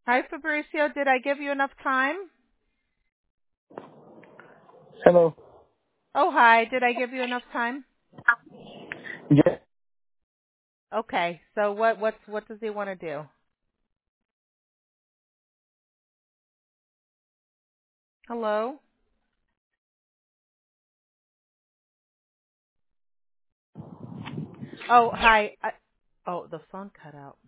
Hi, Fabricio. Did I give you enough time? Hello. Oh, hi. Did I give you enough time? Yes. Okay. So what does he want to do? Hello? Oh, hi. Oh, the phone cut out.